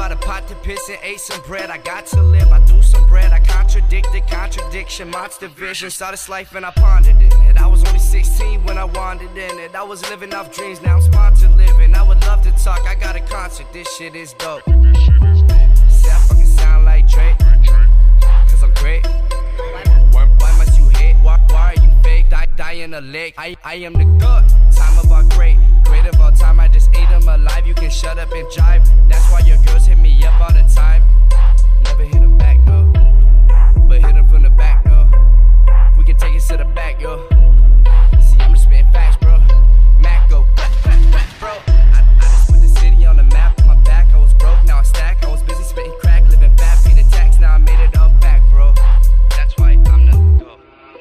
bought a pot to piss and ate some bread. I got to live, I threw some bread. I contradicted contradiction, monster vision. Saw this life and I pondered in it. I was only 16 when I wandered in it. I was living off dreams, now I'm sponsored living. I would love to talk, I got a concert, this shit is dope. Say I fucking sound like Drake, cause I'm great. Why must you hate? Why are you fake? Die in a lake. I am the good. Time of our great of all time. I just ate them alive. You can shut up and jive. That's why your girls hit me up all the time. Never hit them back though, but hit them from the back though. We can take it to the back, yo. See, I'm just spitting facts, bro. Mac go, bro. I just put the city on the map. My back, I was broke, now I stack. I was busy spitting crack, living fat, pay the tax. Now I made it all back, bro. That's why I'm the go.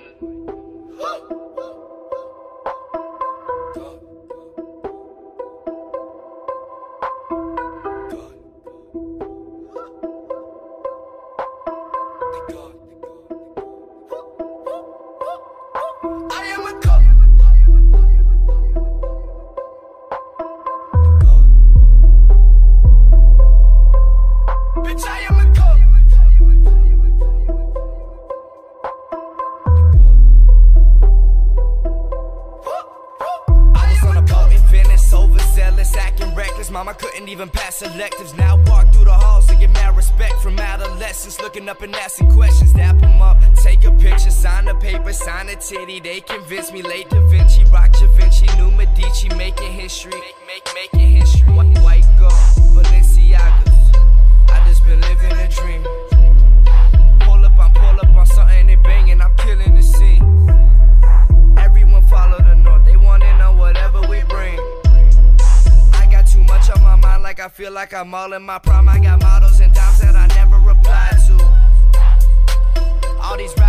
Mama couldn't even pass electives. Now walk through the halls and get mad respect from adolescents. Looking up and asking questions. Dap them up, take a picture, sign a paper, sign a titty. They convinced me late Da Vinci, rock Da Vinci, new Medici, making history. Making history. White gold, Balenciagas. I just been living a dream. Pull up on something, they banging, I'm killing the scene. Everyone follow the north, they wanna know whatever we bring. Too much on my mind, like I feel like I'm all in my prime. I got models and dimes that I never replied to. All these